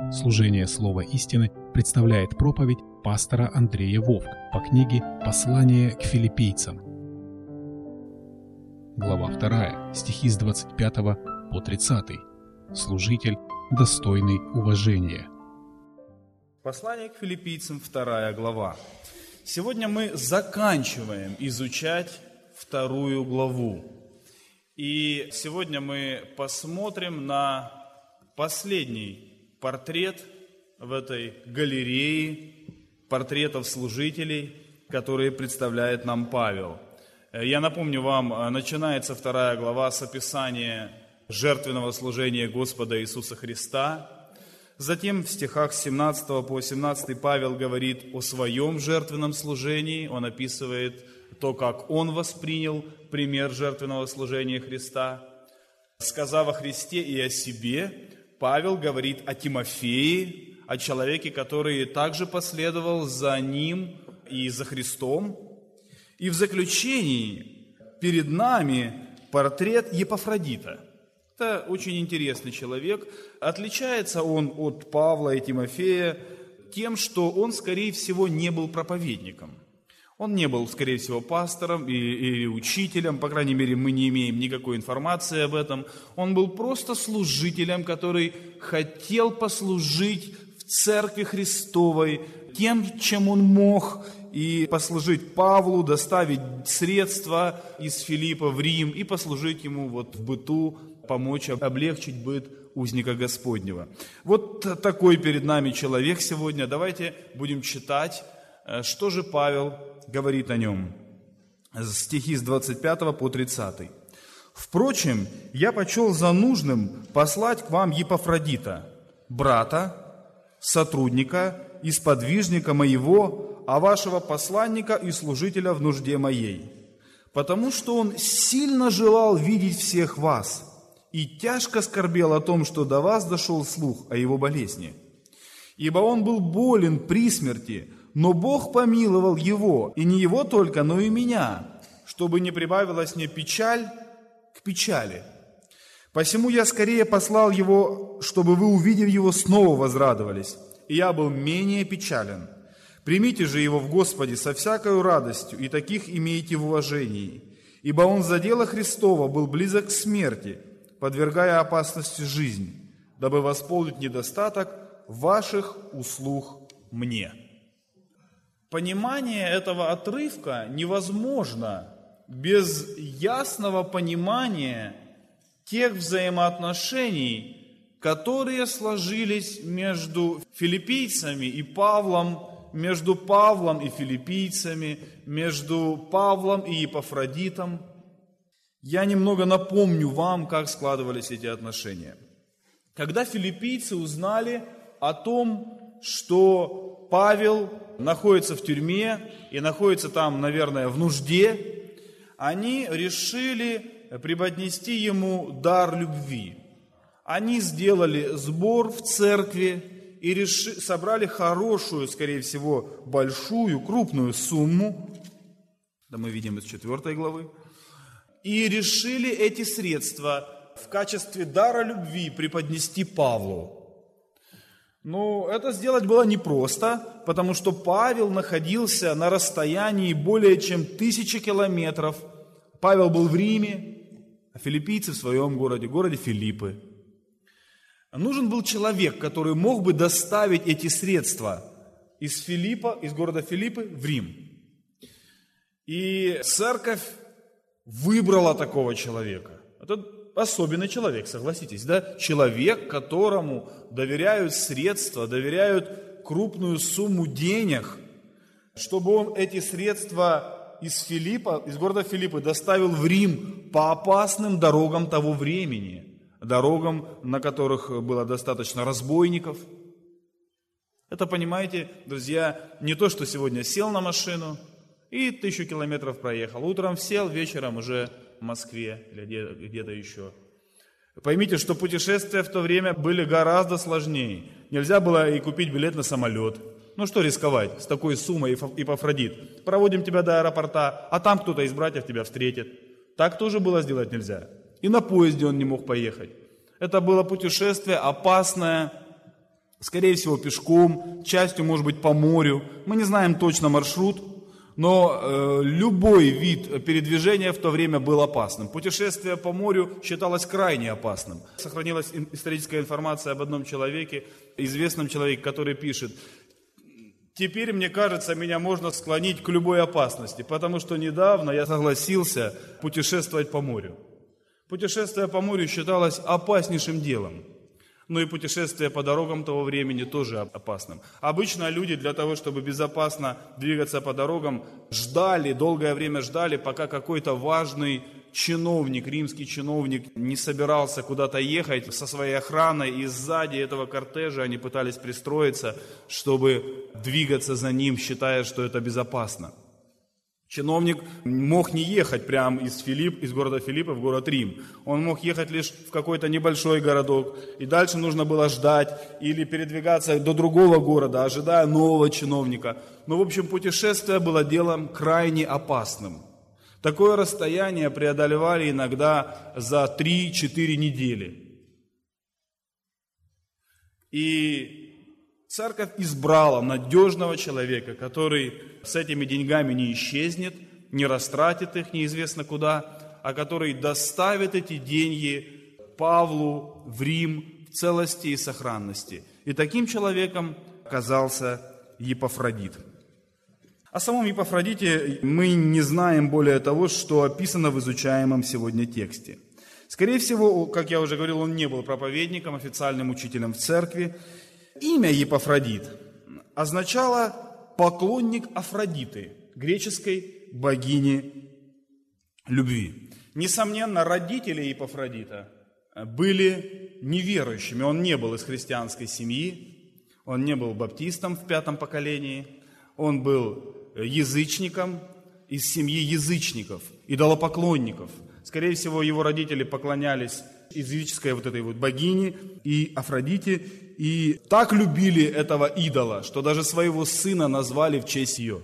Служение Слова истины представляет проповедь пастора Андрея Вовк по книге «Послание к филиппийцам». Глава 2, стихи с 25 по 30. Служитель, достойный уважения. Послание к филиппийцам, 2 глава. Сегодня мы заканчиваем изучать 2 главу. И сегодня мы посмотрим на последний портрет в этой галерее портретов служителей, которые представляет нам Павел. Я напомню вам, начинается 2 глава с описания жертвенного служения Господа Иисуса Христа. Затем в стихах с 17 по 18 Павел говорит о своем жертвенном служении. Он описывает то, как он воспринял пример жертвенного служения Христа. Сказав о Христе и о себе, Павел говорит о Тимофее, о человеке, который также последовал за ним и за Христом. И в заключении перед нами портрет Епафродита. Это очень интересный человек. Отличается он от Павла и Тимофея тем, что он, скорее всего, не был проповедником. Он не был, скорее всего, пастором или учителем, по крайней мере, мы не имеем никакой информации об этом. Он был просто служителем, который хотел послужить в Церкви Христовой тем, чем он мог, и послужить Павлу, доставить средства из Филиппа в Рим и послужить ему в быту, помочь облегчить быт узника Господнего. Вот такой перед нами человек сегодня. Давайте будем читать, что же Павел говорит о нем. Стихи с 25 по 30. «Впрочем, я почел за нужным послать к вам Епафродита, брата, сотрудника и сподвижника моего, а вашего посланника и служителя в нужде моей, потому что он сильно желал видеть всех вас и тяжко скорбел о том, что до вас дошел слух о его болезни. Ибо он был болен при смерти, но Бог помиловал его, и не его только, но и меня, чтобы не прибавилась мне печаль к печали. Посему я скорее послал его, чтобы вы, увидев его, снова возрадовались, и я был менее печален. Примите же его в Господе со всякою радостью, и таких имейте в уважении, ибо он за дело Христово был близок к смерти, подвергая опасности жизнь, дабы восполнить недостаток ваших услуг мне». Понимание этого отрывка невозможно без ясного понимания тех взаимоотношений, которые сложились между филиппийцами и Павлом, между Павлом и филиппийцами, между Павлом и Епафродитом. Я немного напомню вам, как складывались эти отношения. Когда филиппийцы узнали о том, что Павел находится в тюрьме и находится там, наверное, в нужде, они решили преподнести ему дар любви. Они сделали сбор в церкви и собрали хорошую, скорее всего, большую, крупную сумму, это мы видим из 4 главы, и решили эти средства в качестве дара любви преподнести Павлу. Но это сделать было непросто, потому что Павел находился на расстоянии более чем 1000 километров. Павел был в Риме, а филиппийцы в своем городе Филиппы. Нужен был человек, который мог бы доставить эти средства из города Филиппы в Рим. И церковь выбрала такого человека. Это особенный человек, согласитесь, да? Человек, которому доверяют средства, доверяют крупную сумму денег, чтобы он эти средства из города Филиппы доставил в Рим по опасным дорогам того времени, дорогам, на которых было достаточно разбойников. Это, понимаете, друзья, не то, что сегодня сел на машину и 1000 километров проехал. Утром сел, вечером уже в Москве или где-то еще. Поймите, что путешествия в то время были гораздо сложнее. Нельзя было и купить билет на самолет. Ну что рисковать с такой суммой, Епафродит? Проводим тебя до аэропорта, а там кто-то из братьев тебя встретит. Так тоже было сделать нельзя. И на поезде он не мог поехать. Это было путешествие опасное, Скорее всего, пешком, частью, может быть, по морю. Мы не знаем точно маршрут, но любой вид передвижения в то время был опасным. Путешествие по морю считалось крайне опасным. Сохранилась историческая информация об одном человеке, известном человеке, который пишет: «Теперь, мне кажется, меня можно склонить к любой опасности, потому что недавно я согласился путешествовать по морю». Путешествие по морю считалось опаснейшим делом. Но и путешествие по дорогам того времени тоже опасным. Обычно люди для того, чтобы безопасно двигаться по дорогам, долгое время ждали, пока какой-то важный чиновник, римский чиновник, не собирался куда-то ехать со своей охраной, и сзади этого кортежа они пытались пристроиться, чтобы двигаться за ним, считая, что это безопасно. Чиновник мог не ехать прямо из города Филиппа в город Рим. Он мог ехать лишь в какой-то небольшой городок. И дальше нужно было ждать или передвигаться до другого города, ожидая нового чиновника. Но, в общем, путешествие было делом крайне опасным. Такое расстояние преодолевали иногда за 3-4 недели. И церковь избрала надежного человека, который с этими деньгами не исчезнет, не растратит их неизвестно куда, а который доставит эти деньги Павлу в Рим в целости и сохранности. И таким человеком оказался Епафродит. О самом Епафродите мы не знаем более того, что описано в изучаемом сегодня тексте. Скорее всего, как я уже говорил, он не был проповедником, официальным учителем в церкви. Имя Епафродит означало «поклонник Афродиты», греческой богини любви. Несомненно, родители Епафродита были неверующими. Он не был из христианской семьи, он не был баптистом в 5-м поколении, он был язычником из семьи язычников, идолопоклонников. Скорее всего, его родители поклонялись языческой этой богине и Афродите, и так любили этого идола, что даже своего сына назвали в честь ее.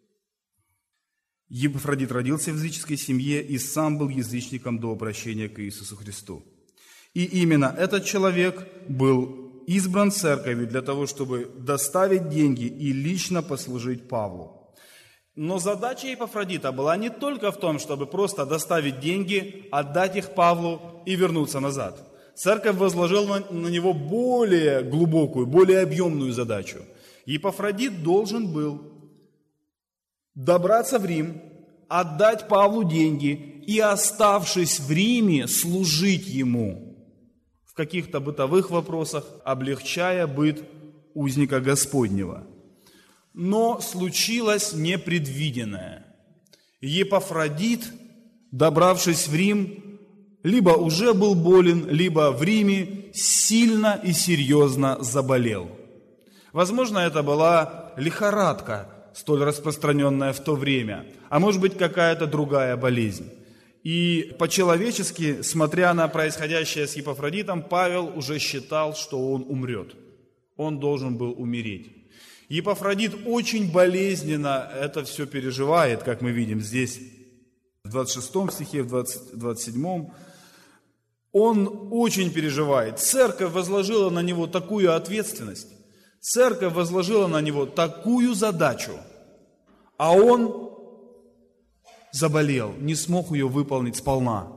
Епафродит родился в языческой семье и сам был язычником до обращения к Иисусу Христу. И именно этот человек был избран церковью для того, чтобы доставить деньги и лично послужить Павлу. Но задача Епафродита была не только в том, чтобы просто доставить деньги, отдать их Павлу и вернуться назад. Церковь возложила на него более глубокую, более объемную задачу. Епафродит должен был добраться в Рим, отдать Павлу деньги и, оставшись в Риме, служить ему в каких-то бытовых вопросах, облегчая быт узника Господнего. Но случилось непредвиденное. Епафродит, добравшись в Рим, либо уже был болен, либо в Риме сильно и серьезно заболел. Возможно, это была лихорадка, столь распространенная в то время, а может быть, какая-то другая болезнь. И по-человечески, смотря на происходящее с Епафродитом, Павел уже считал, что он умрет. Он должен был умереть. Епафродит очень болезненно это все переживает, как мы видим здесь, в 26 стихе, в 27. Он очень переживает. Церковь возложила на него такую ответственность, церковь возложила на него такую задачу, а он заболел, не смог ее выполнить сполна.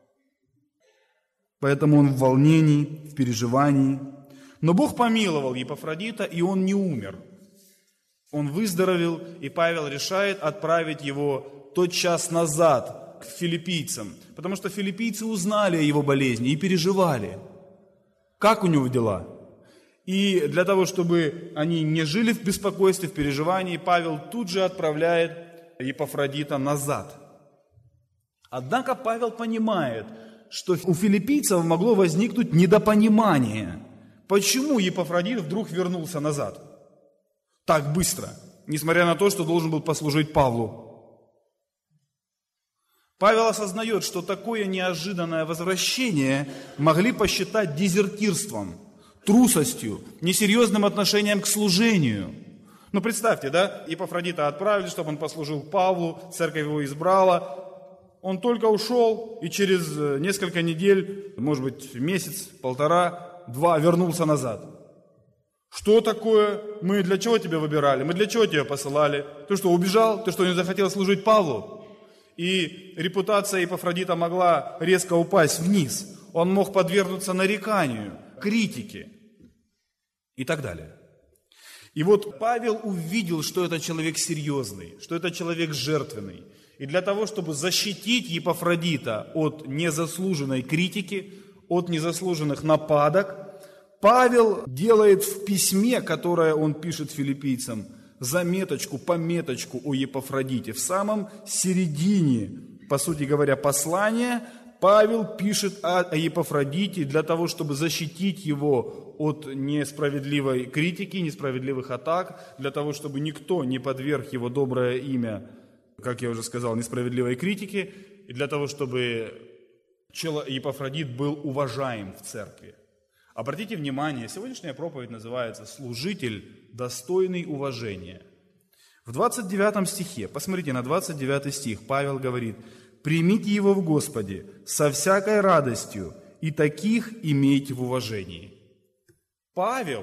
Поэтому он в волнении, в переживании. Но Бог помиловал Епафродита, и он не умер. Он выздоровел, и Павел решает отправить его тотчас назад к филиппийцам, потому что филиппийцы узнали о его болезни и переживали, как у него дела. И для того, чтобы они не жили в беспокойстве, в переживании, Павел тут же отправляет Епафродита назад. Однако Павел понимает, что у филиппийцев могло возникнуть недопонимание, почему Епафродит вдруг вернулся назад так быстро, несмотря на то, что должен был послужить Павлу. Павел осознает, что такое неожиданное возвращение могли посчитать дезертирством, трусостью, несерьезным отношением к служению. Ну, представьте, да, Епафродита отправили, чтобы он послужил Павлу, церковь его избрала. Он только ушел, и через несколько недель, может быть, месяц, полтора, два, вернулся назад. Что такое? Мы для чего тебя выбирали? Мы для чего тебя посылали? Ты что, убежал? Ты что, не захотел служить Павлу? И репутация Епафродита могла резко упасть вниз. Он мог подвергнуться нареканию, критике и так далее. И вот Павел увидел, что это человек серьезный, что это человек жертвенный. И для того, чтобы защитить Епафродита от незаслуженной критики, от незаслуженных нападок, Павел делает в письме, которое он пишет филиппийцам, заметочку, пометочку о Епафродите. В самом середине, по сути говоря, послания Павел пишет о Епафродите для того, чтобы защитить его от несправедливой критики, несправедливых атак, для того, чтобы никто не подверг его доброе имя, как я уже сказал, несправедливой критике, и для того, чтобы Епафродит был уважаем в церкви. Обратите внимание, сегодняшняя проповедь называется «Служитель, достойный уважения». В 29 стихе, посмотрите на 29 стих, Павел говорит: «Примите его в Господе со всякой радостью, и таких имейте в уважении». Павел,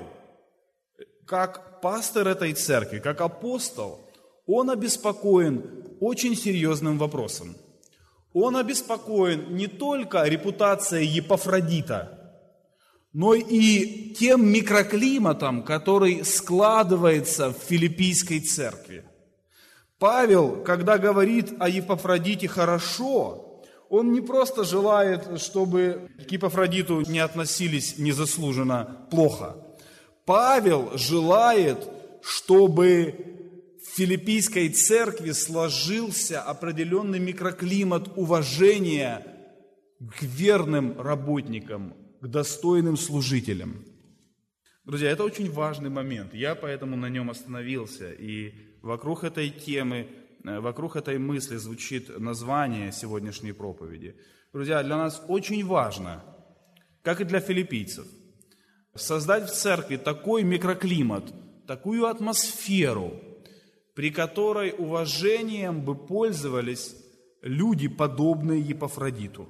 как пастор этой церкви, как апостол, он обеспокоен очень серьезным вопросом. Он обеспокоен не только репутацией Епафродита, но и тем микроклиматом, который складывается в филиппийской церкви. Павел, когда говорит о Епафродите хорошо, он не просто желает, чтобы к Епафродиту не относились незаслуженно плохо. Павел желает, чтобы в филиппийской церкви сложился определенный микроклимат уважения к верным работникам, к достойным служителям. Друзья, это очень важный момент. Я поэтому на нем остановился. И вокруг этой темы, вокруг этой мысли звучит название сегодняшней проповеди. Друзья, для нас очень важно, как и для филиппийцев, создать в церкви такой микроклимат, такую атмосферу, при которой уважением бы пользовались люди, подобные Епафродиту.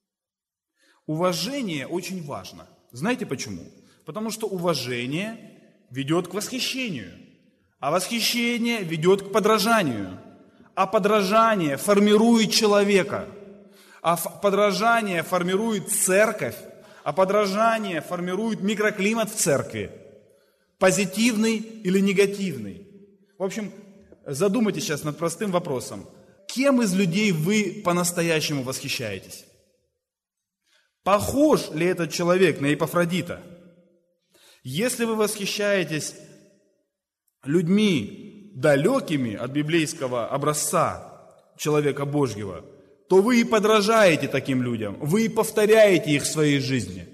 Уважение очень важно. Знаете почему? Потому что уважение ведет к восхищению, а восхищение ведет к подражанию, а подражание формирует человека, а подражание формирует церковь, а подражание формирует микроклимат в церкви, позитивный или негативный. В общем, задумайтесь сейчас над простым вопросом. Кем из людей вы по-настоящему восхищаетесь? Похож ли этот человек на Епафродита? Если вы восхищаетесь людьми, далекими от библейского образца человека Божьего, то вы и подражаете таким людям, вы и повторяете их в своей жизни.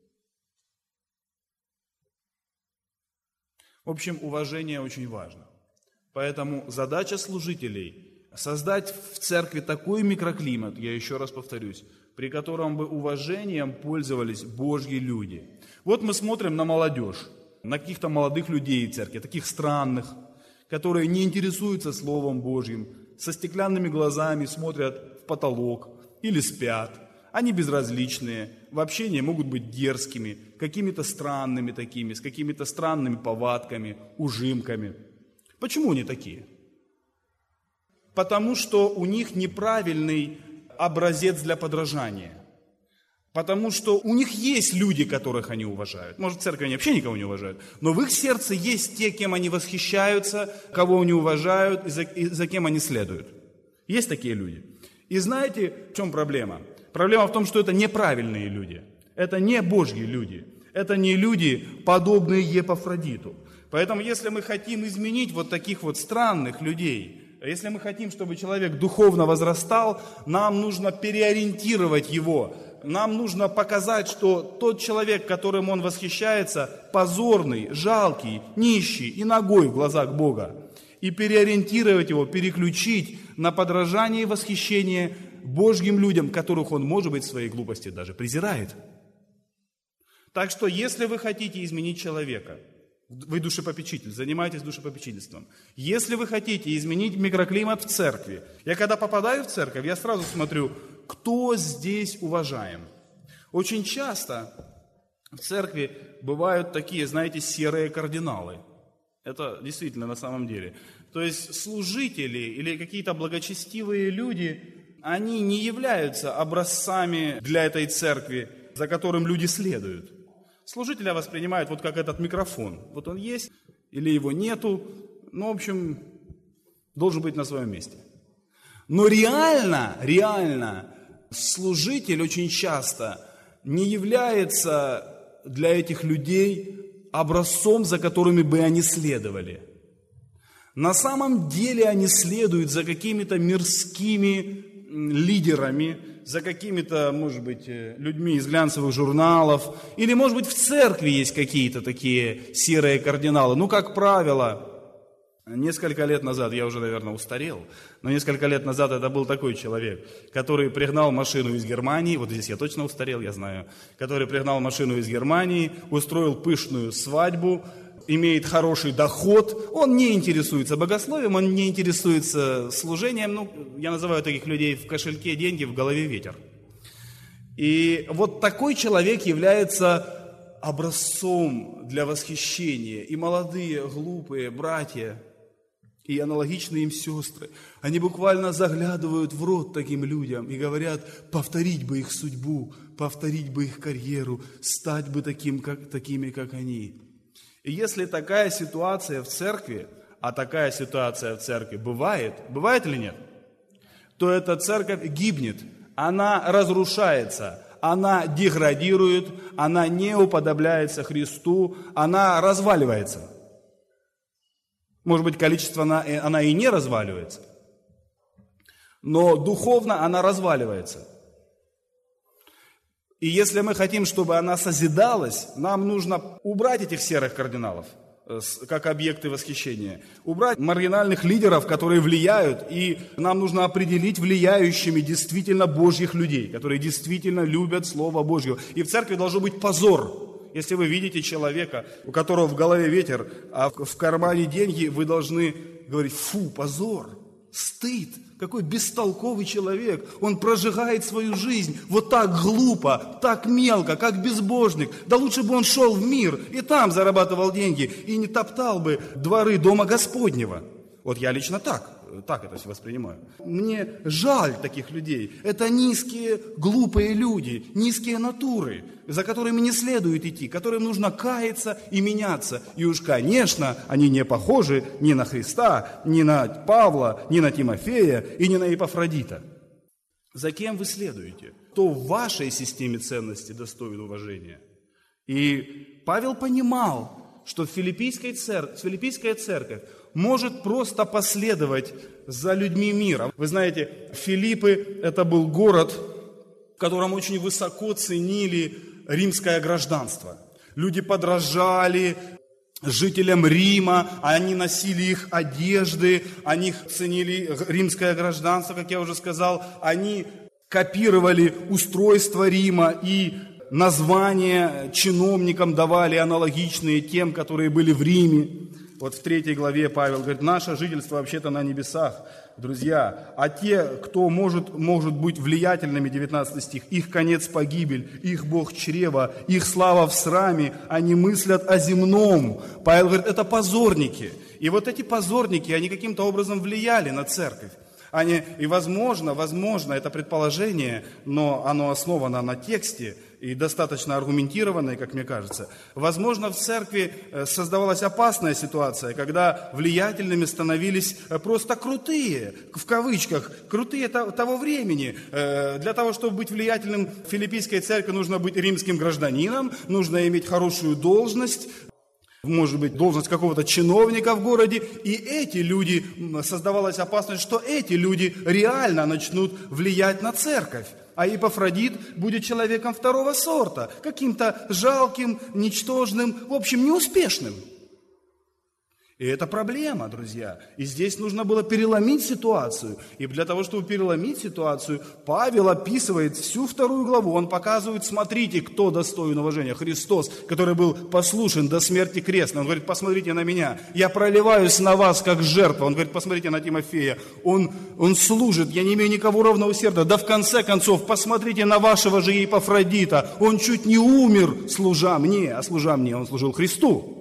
В общем, уважение очень важно. Поэтому задача служителей – создать в церкви такой микроклимат, я еще раз повторюсь, при котором бы уважением пользовались Божьи люди. Вот мы смотрим на молодежь, на каких-то молодых людей в церкви, таких странных, которые не интересуются Словом Божьим, со стеклянными глазами смотрят в потолок или спят. Они безразличные, в общении могут быть дерзкими, какими-то странными такими, с какими-то странными повадками, ужимками. Почему они такие? Потому что у них неправильный образец для подражания. Потому что у них есть люди, которых они уважают. Может, в церкви они вообще никого не уважают. Но в их сердце есть те, кем они восхищаются, кого они уважают и за кем они следуют. Есть такие люди. И знаете, в чем проблема? Проблема в том, что это неправильные люди. Это не Божьи люди. Это не люди, подобные Епафродиту. Поэтому, если мы хотим изменить вот таких вот странных людей, если мы хотим, чтобы человек духовно возрастал, нам нужно переориентировать его. Нам нужно показать, что тот человек, которым он восхищается, позорный, жалкий, нищий и нагой в глазах Бога. И переориентировать его, переключить на подражание и восхищение Божьим людям, которых он, может быть, в своей глупости даже презирает. Так что, если вы хотите изменить человека, вы душепопечитель, занимаетесь душепопечительством. Если вы хотите изменить микроклимат в церкви, я когда попадаю в церковь, я сразу смотрю, кто здесь уважаем. Очень часто в церкви бывают такие, знаете, серые кардиналы. Это действительно на самом деле. То есть служители или какие-то благочестивые люди, они не являются образцами для этой церкви, за которым люди следуют. Служителя воспринимают вот как этот микрофон. Вот он есть или его нету, ну, в общем, должен быть на своем месте. Но реально служитель очень часто не является для этих людей образцом, за которыми бы они следовали. На самом деле они следуют за какими-то мирскими лидерами, за какими-то, может быть, людьми из глянцевых журналов, или, может быть, в церкви есть какие-то такие серые кардиналы. Ну, как правило, несколько лет назад, я уже, наверное, устарел, но несколько лет назад это был такой человек, который пригнал машину из Германии, вот здесь я точно устарел, я знаю, который пригнал машину из Германии, устроил пышную свадьбу, имеет хороший доход, он не интересуется богословием, он не интересуется служением, ну, я называю таких людей в кошельке деньги, в голове ветер. И вот такой человек является образцом для восхищения. И молодые, глупые братья, и аналогичные им сестры, они буквально заглядывают в рот таким людям и говорят, повторить бы их судьбу, повторить бы их карьеру, стать бы такими, как они. И если такая ситуация в церкви, а такая ситуация в церкви бывает или нет, то эта церковь гибнет, она разрушается, она деградирует, она не уподобляется Христу, она разваливается. Может быть, количественно она и не разваливается, но духовно она разваливается. И если мы хотим, чтобы она созидалась, нам нужно убрать этих серых кардиналов, как объекты восхищения. Убрать маргинальных лидеров, которые влияют, и нам нужно определить влияющими действительно Божьих людей, которые действительно любят Слово Божье. И в церкви должен быть позор. Если вы видите человека, у которого в голове ветер, а в кармане деньги, вы должны говорить, фу, позор, стыд. Какой бестолковый человек, он прожигает свою жизнь вот так глупо, так мелко, как безбожник. Да лучше бы он шел в мир и там зарабатывал деньги, и не топтал бы дворы Дома Господнего. Вот я лично так это все воспринимаю. Мне жаль таких людей. Это низкие, глупые люди, низкие натуры, за которыми не следует идти, которым нужно каяться и меняться. И уж, конечно, они не похожи ни на Христа, ни на Павла, ни на Тимофея и ни на Епафродита. За кем вы следуете? Кто в вашей системе ценностей достоин уважения? И Павел понимал, что филиппийская церковь может просто последовать за людьми мира. Вы знаете, Филиппы – это был город, в котором очень высоко ценили римское гражданство. Люди подражали жителям Рима, они носили их одежды, они ценили римское гражданство, как я уже сказал, они копировали устройство Рима и названия чиновникам давали аналогичные тем, которые были в Риме. Вот в 3 главе Павел говорит, наше жительство вообще-то на небесах, друзья. А те, кто может быть влиятельными, 19 стих, их конец погибель, их Бог чрево, их слава в сраме, они мыслят о земном. Павел говорит, это позорники. И вот эти позорники, они каким-то образом влияли на церковь. И возможно, это предположение, но оно основано на тексте и достаточно аргументированное, как мне кажется. Возможно, в церкви создавалась опасная ситуация, когда влиятельными становились просто крутые, в кавычках, крутые того времени. Для того, чтобы быть влиятельным в филиппийской церкви, нужно быть римским гражданином, нужно иметь хорошую должность, может быть, должность какого-то чиновника в городе, и эти люди, создавалась опасность, что эти люди реально начнут влиять на церковь. А Епафродит будет человеком второго сорта, каким-то жалким, ничтожным, в общем, неуспешным. И это проблема, друзья. И здесь нужно было переломить ситуацию. И для того, чтобы переломить ситуацию, Павел описывает всю 2 главу. Он показывает, смотрите, кто достоин уважения. Христос, который был послушен до смерти крестной. Он говорит, посмотрите на меня. Я проливаюсь на вас, как жертва. Он говорит, посмотрите на Тимофея. Он служит, я не имею никого ровного сердца. Да в конце концов, посмотрите на вашего же Епафродита. Он чуть не умер, служа мне. А служа мне, он служил Христу.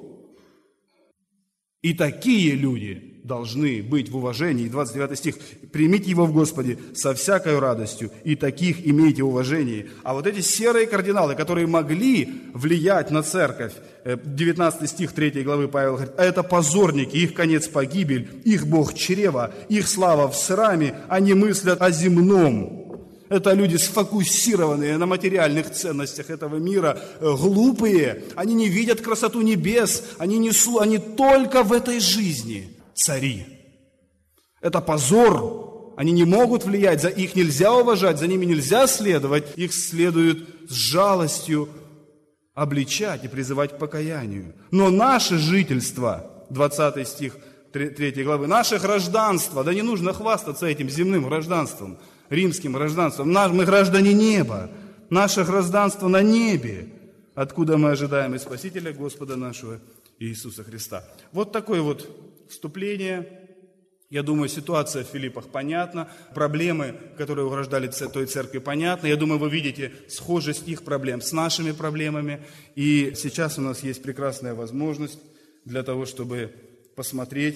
И такие люди должны быть в уважении. 29 стих. «Примите его в Господе со всякой радостью, и таких имейте уважение». А вот эти серые кардиналы, которые могли влиять на церковь, 19 стих 3 главы Павел говорит, а это позорники, их конец погибель, их Бог чрево, их слава в сраме, они мыслят о земном. Это люди сфокусированные на материальных ценностях этого мира, глупые, они не видят красоту небес, они только в этой жизни цари. Это позор, они не могут влиять, их нельзя уважать, за ними нельзя следовать, их следует с жалостью обличать и призывать к покаянию. Но наше жительство, 20 стих 3 главы, наше гражданство, да не нужно хвастаться этим земным гражданством, римским гражданством. Мы граждане неба. Наше гражданство на небе, откуда мы ожидаем и Спасителя Господа нашего Иисуса Христа. Вот такое вот вступление. Я думаю, ситуация в Филиппах понятна. Проблемы, которые угрождали той церкви, понятны. Я думаю, вы видите схожесть их проблем с нашими проблемами. И сейчас у нас есть прекрасная возможность для того, чтобы посмотреть,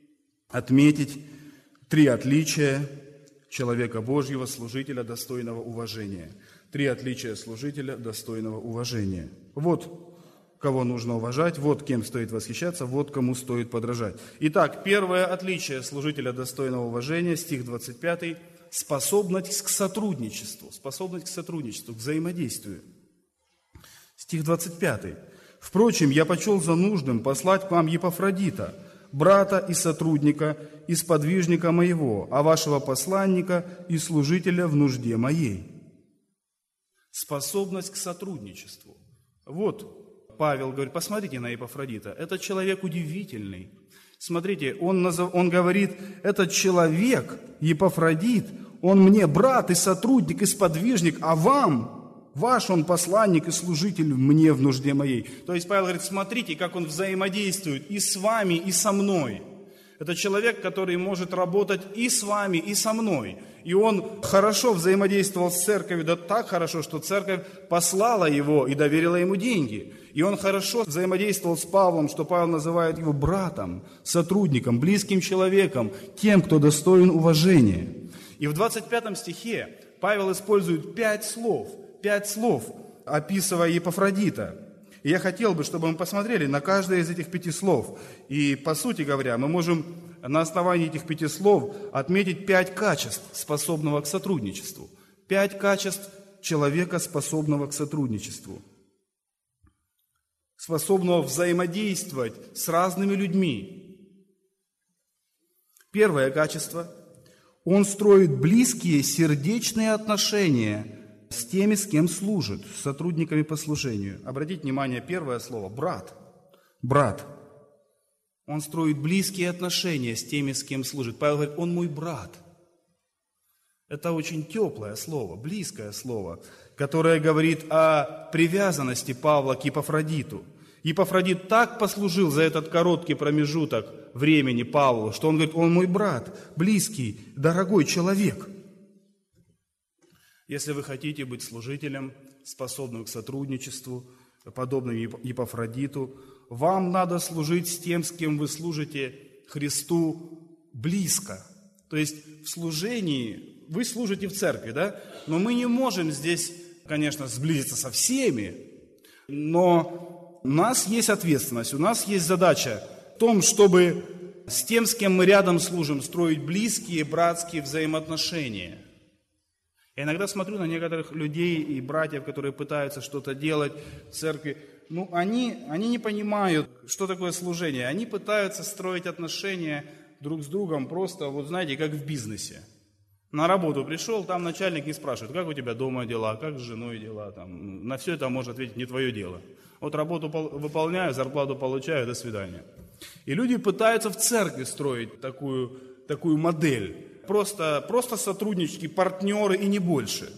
отметить 3 отличия человека Божьего, служителя, достойного уважения. 3 отличия служителя, достойного уважения. Вот кого нужно уважать, вот кем стоит восхищаться, вот кому стоит подражать. Итак, первое отличие служителя, достойного уважения, стих 25, способность к сотрудничеству, к взаимодействию. Стих 25. «Впрочем, я почел за нужным послать к вам Епафродита, брата и сотрудника, и сподвижника моего, а вашего посланника и служителя в нужде моей». Способность к сотрудничеству. Вот Павел говорит, посмотрите на Епафродита, это человек удивительный. Смотрите, он говорит, этот человек, Епафродит, он мне брат и сотрудник, и сподвижник, а вам... Ваш он посланник и служитель мне в нужде моей. То есть Павел говорит, смотрите, как он взаимодействует и с вами, и со мной. Это человек, который может работать и с вами, и со мной. И он хорошо взаимодействовал с церковью, да так хорошо, что церковь послала его и доверила ему деньги. И он хорошо взаимодействовал с Павлом, что Павел называет его братом, сотрудником, близким человеком, тем, кто достоин уважения. И в 25 стихе Павел использует 5 слов, описывая Епафродита. И я хотел бы, чтобы мы посмотрели на каждое из этих 5 слов. И, по сути говоря, мы можем на основании этих 5 слов отметить 5 качеств, способного к сотрудничеству. 5 качеств человека, способного к сотрудничеству. Способного взаимодействовать с разными людьми. Первое качество. Он строит близкие, сердечные отношения с теми, с кем служит, с сотрудниками по служению. Обратите внимание, первое слово – брат. Брат. Он строит близкие отношения с теми, с кем служит. Павел говорит, он мой брат. Это очень теплое слово, близкое слово, которое говорит о привязанности Павла к Епафродиту. Епафродит так послужил за этот короткий промежуток времени Павлу, что он говорит, он мой брат, близкий, дорогой человек. Если вы хотите быть служителем, способным к сотрудничеству, подобным Епафродиту, вам надо служить с тем, с кем вы служите Христу близко. То есть в служении, вы служите в церкви, да? Но мы не можем здесь, конечно, сблизиться со всеми, но у нас есть ответственность, у нас есть задача в том, чтобы с тем, с кем мы рядом служим, строить близкие братские взаимоотношения. Я иногда смотрю на некоторых людей и братьев, которые пытаются что-то делать в церкви. Они не понимают, что такое служение. Они пытаются строить отношения друг с другом просто, вот знаете, как в бизнесе. На работу пришел, там начальник не спрашивает, как у тебя дома дела, как с женой дела. Там, на все это может ответить, не твое дело. Вот работу выполняю, зарплату получаю, до свидания. И люди пытаются в церкви строить такую модель. Просто сотруднички, партнеры и не больше.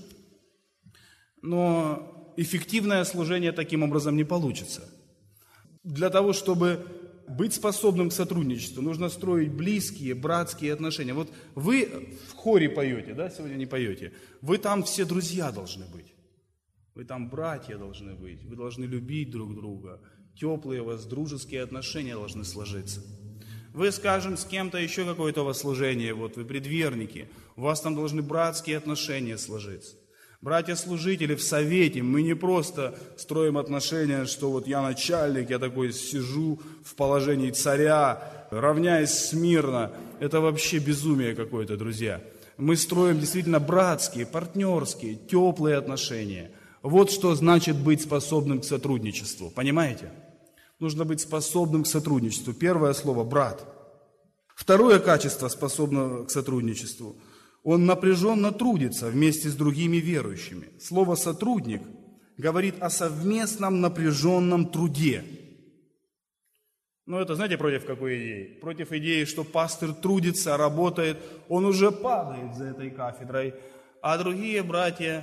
Но эффективное служение таким образом не получится. Для того, чтобы быть способным к сотрудничеству, нужно строить близкие, братские отношения. Вот вы в хоре поете, да, сегодня не поете. Вы там все друзья должны быть. Вы там братья должны быть. Вы должны любить друг друга. Теплые у вас дружеские отношения должны сложиться. Вы, скажем, с кем-то еще какое-то у вас служение, вот вы предверники. У вас там должны братские отношения сложиться. Братья-служители в совете, мы не просто строим отношения, что вот я начальник, я такой сижу в положении царя, равняясь смирно. Это вообще безумие какое-то, друзья. Мы строим действительно братские, партнерские, теплые отношения. Вот что значит быть способным к сотрудничеству, понимаете? Нужно быть способным к сотрудничеству. Первое слово – брат. Второе качество, способного к сотрудничеству – он напряженно трудится вместе с другими верующими. Слово «сотрудник» говорит о совместном напряженном труде. Ну, это знаете, против какой идеи? Против идеи, что пастор трудится, работает, он уже падает за этой кафедрой, а другие братья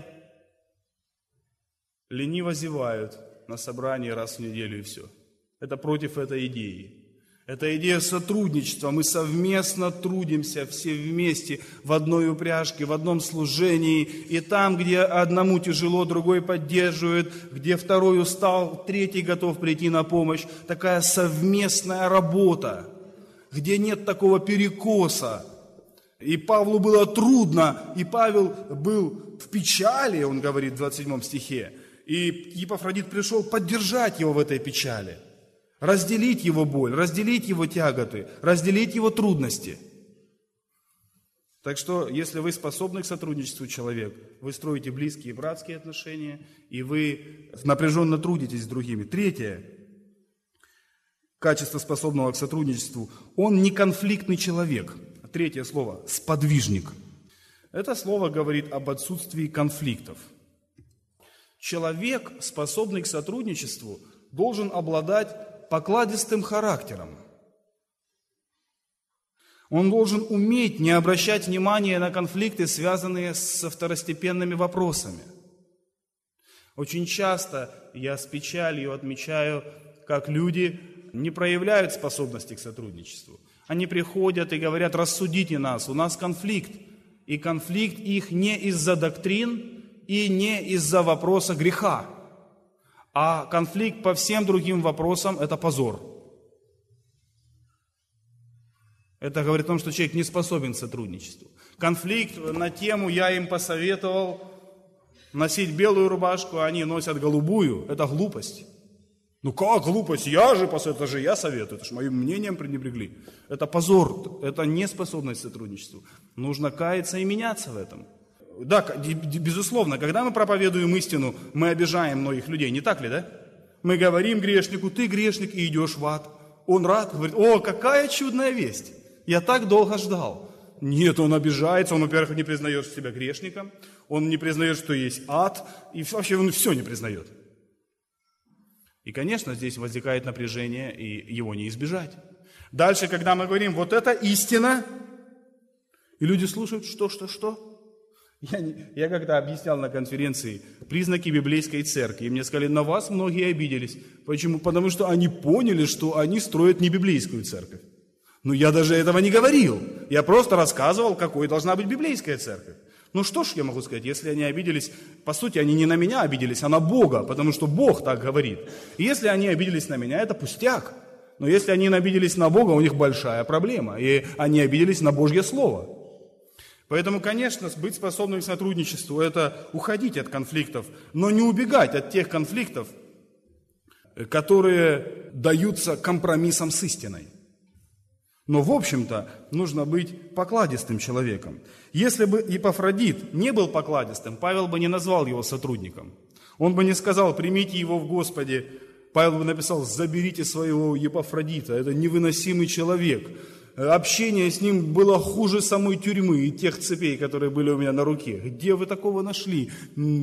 лениво зевают на собрании раз в неделю и все. Это против этой идеи. Это идея сотрудничества. Мы совместно трудимся все вместе в одной упряжке, в одном служении. И там, где одному тяжело, другой поддерживает, где второй устал, третий готов прийти на помощь. Такая совместная работа, где нет такого перекоса. И Павлу было трудно, и Павел был в печали, он говорит в 27 стихе. И Епафродит пришел поддержать его в этой печали. Разделить его боль, разделить его тяготы, разделить его трудности. Так что, если вы способны к сотрудничеству человек, вы строите близкие братские отношения, и вы напряженно трудитесь с другими. Третье качество способного к сотрудничеству – он не конфликтный человек. Третье слово – сподвижник. Это слово говорит об отсутствии конфликтов. Человек, способный к сотрудничеству, должен обладать покладистым характером. Он должен уметь не обращать внимания на конфликты, связанные со второстепенными вопросами. Очень часто я с печалью отмечаю, как люди не проявляют способности к сотрудничеству. Они приходят и говорят: рассудите нас, у нас конфликт. И конфликт их не из-за доктрин и не из-за вопроса греха. А конфликт по всем другим вопросам – это позор. Это говорит о том, что человек не способен к сотрудничеству. Конфликт на тему «я им посоветовал носить белую рубашку, а они носят голубую» – это глупость. Ну как глупость? Я же посоветую, это же я советую, это же моим мнением пренебрегли. Это позор, это неспособность к сотрудничеству. Нужно каяться и меняться в этом. Да, безусловно, когда мы проповедуем истину, мы обижаем многих людей, не так ли, да? Мы говорим грешнику: ты грешник и идешь в ад. Он рад, говорит: о, какая чудная весть, я так долго ждал. Нет, он обижается, он, во-первых, не признает себя грешником, он не признает, что есть ад, и вообще он все не признает. И, конечно, здесь возникает напряжение, и его не избежать. Дальше, когда мы говорим: вот это истина, и люди слушают: что? Я когда объяснял на конференции признаки библейской церкви, и мне сказали: на вас многие обиделись. Почему? Потому что они поняли, что они строят не библейскую церковь. Но я даже этого не говорил. Я просто рассказывал, какой должна быть библейская церковь. Ну что ж я могу сказать, если они обиделись, по сути, они не на меня обиделись, а на Бога, потому что Бог так говорит. И если они обиделись на меня, это пустяк. Но если они обиделись на Бога, у них большая проблема, и они обиделись на Божье Слово. Поэтому, конечно, быть способным к сотрудничеству – это уходить от конфликтов, но не убегать от тех конфликтов, которые даются компромиссом с истиной. Но, в общем-то, нужно быть покладистым человеком. Если бы Епафродит не был покладистым, Павел бы не назвал его сотрудником. Он бы не сказал: примите его в Господе. Павел бы написал: заберите своего Епафродита, это невыносимый человек. Общение с ним было хуже самой тюрьмы и тех цепей, которые были у меня на руке. Где вы такого нашли?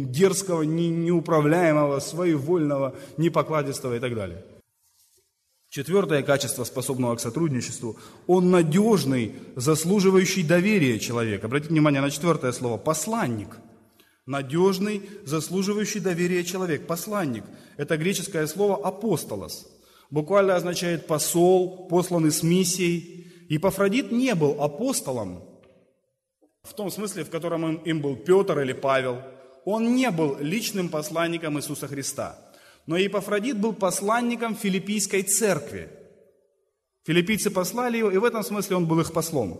Дерзкого, неуправляемого, своевольного, непокладистого и так далее. Четвертое качество, способного к сотрудничеству, он надежный, заслуживающий доверия человек. Обратите внимание на четвертое слово – посланник. Надежный, заслуживающий доверия человек. Посланник – это греческое слово «апостолос». Буквально означает «посол», «посланный с миссией». Епафродит не был апостолом, в том смысле, в котором им был Петр или Павел. Он не был личным посланником Иисуса Христа. Но Епафродит был посланником Филиппийской церкви. Филиппийцы послали его, и в этом смысле он был их послом.